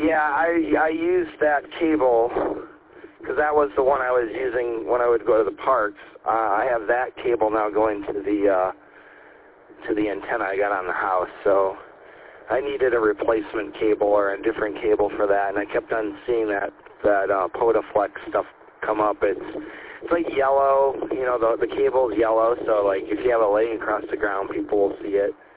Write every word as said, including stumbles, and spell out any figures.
Yeah, I I used that cable because that was the one I was using when I would go to the parks. Uh, I have that cable now going to the uh, to the antenna I got on the house, so I needed a replacement cable or a different cable for that, and I kept on seeing that that uh, PodaFlex stuff come up. It's it's like yellow, you know, the the cable's yellow, so like if you have it laying across the ground, people will see it.